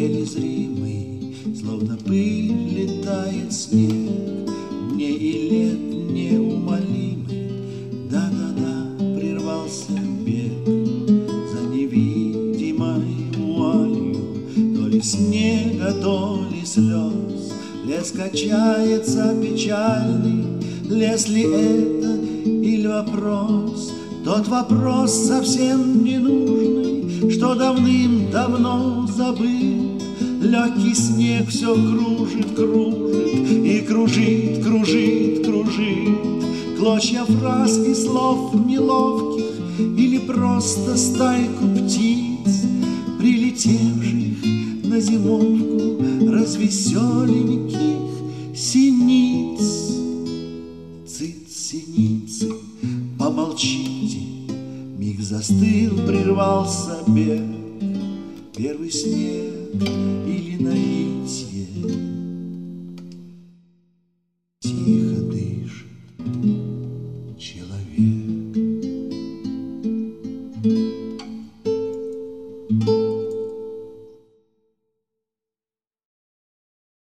еле зримый, словно пыль летает снег. Мне и лет неумолимый, да-да-да, прервался бег. За невидимой вуалью то ли снега, то ли слез лес качается печальный. Лес ли это или вопрос? Тот вопрос совсем не нужный, что давным-давно забыт. Легкий снег все кружит, кружит и кружит, кружит, кружит. Клочья фраз и слов неловких или просто стайку птиц, прилетевших на зимовку развеселеньких синиц. Цыц-синицы, помолчите, миг застыл, прервался бег. Первый снег или наитие,